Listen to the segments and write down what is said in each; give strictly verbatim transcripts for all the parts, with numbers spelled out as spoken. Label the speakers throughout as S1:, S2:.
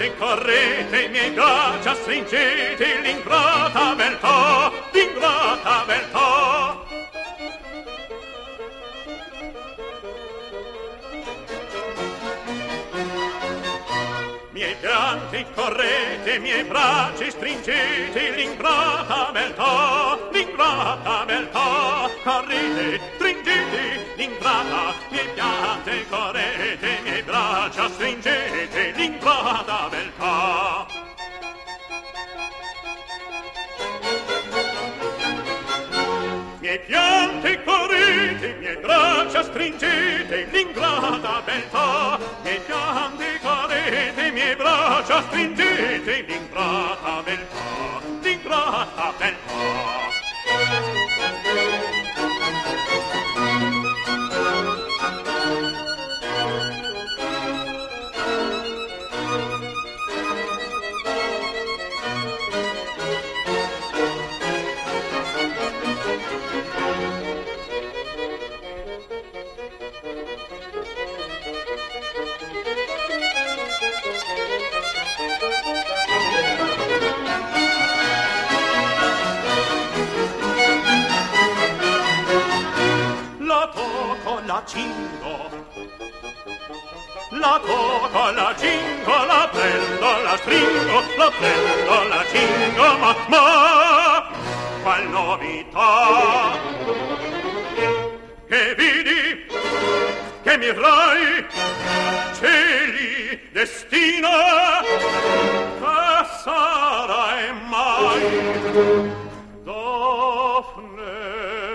S1: piante correte, i miei braccia stringete, l'ingrata beltà, l'ingrata beltà. Miei pianti correte, miei bracci stringete, l'ingrata beltà, l'ingrata beltà. Correte, stringete, l'ingrata, miei pianti correte, miei braccia stringete, l'ingrata beltà. Miei pianti correte, miei braccia stringete, l'ingrata beltà. Miei pianti correte, miei braccia stringete, l'ingrata beltà, l'ingrata beltà. La cingo, la tocco, la cingo, la prendo, la stringo, la prendo, la cingo, ma, ma, qual novità? Che vidi, che mi rai, cieli, destino, che sarai mai? Dafne,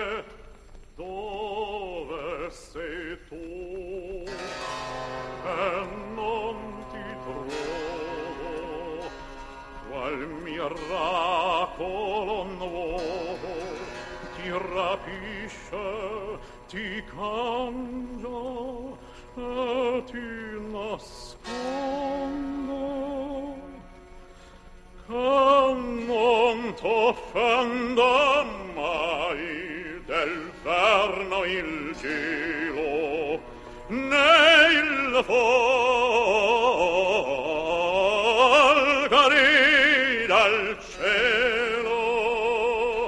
S1: sei tu e non ti trovo qual miracolo nuovo ti rapisce, ti cangia e ti nasconde che non t'offenda mai del verno il cielo né il folgari dal cielo.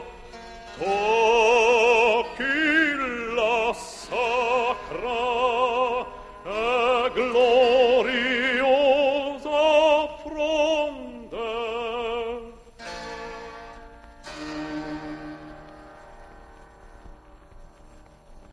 S1: Tocchi la sacra e gloria